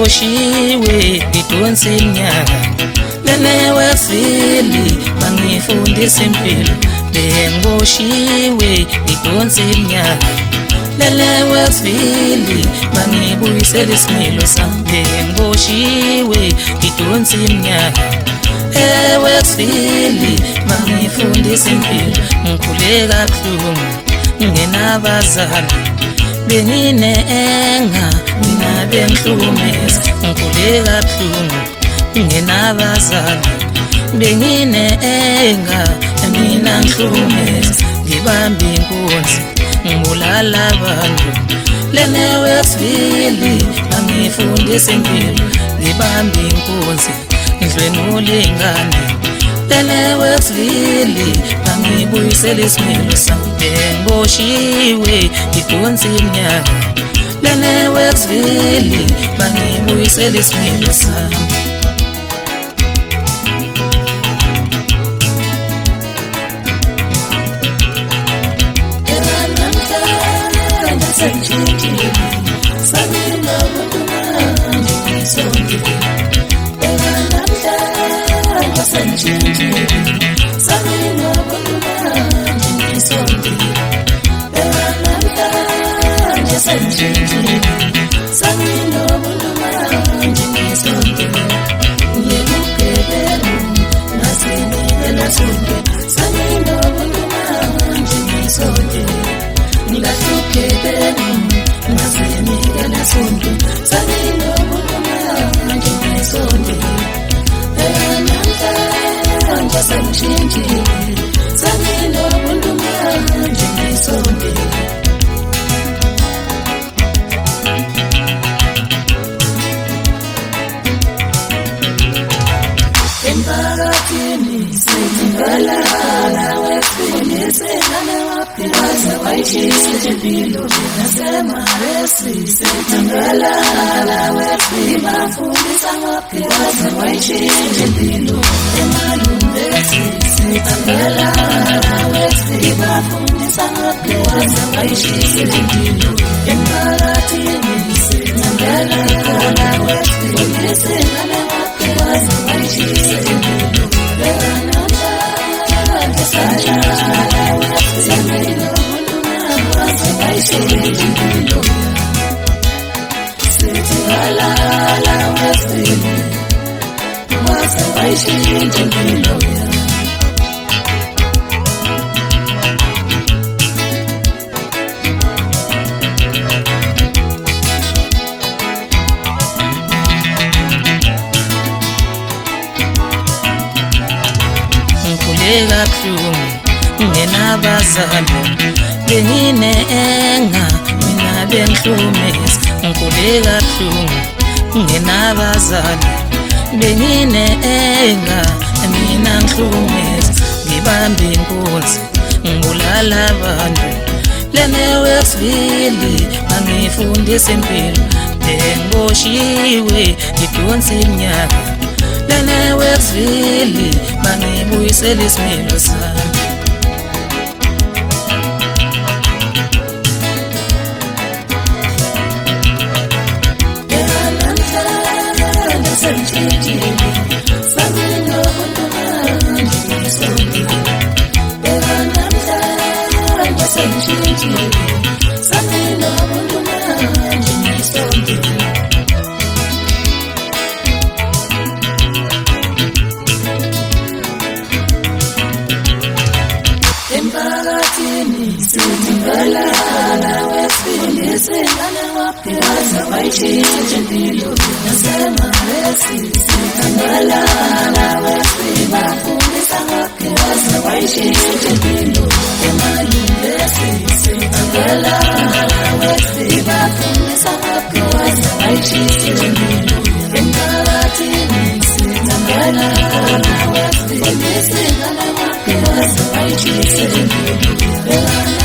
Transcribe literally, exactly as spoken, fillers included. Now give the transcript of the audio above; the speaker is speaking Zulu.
bengiboshiwe ngidonsa iminyaka lene wesili bangifundisa impilo bengiboshiwe ngidonsa iminyaka lele wesili bangibuyisela isimilo sami bengiboshiwe ngidonsa iminyaka ewesili bangifundisa impilo ngikhule kabuhlungu ngingenabazali benginenga mina bengihlukumeza ngikhule kabuhlungu ngingenabazali benginenga mina ngihlukumeza ngibamba inkunzi ngibulala abantu lene wesili bangifundisa impilo ngibamba inkunzi ngidlwengula ingane lene wesili bangibuyisela isimilo sami bengiboshiwe ngidonsa iminyaka lene wesili bangibuyisela isimilo sami kabuhlungu ngingenabazali benginenga mina bengihlukumeza ngikhule kabuhlungu ngingenabazali benginenga mina ngihlukumeza ngibamba inkunzi ngibulala abantu lene wesili bangifundisa impilo bengiboshiwe ngidonsa iminyaka lene wesili bangibuyisela isimilo sami We're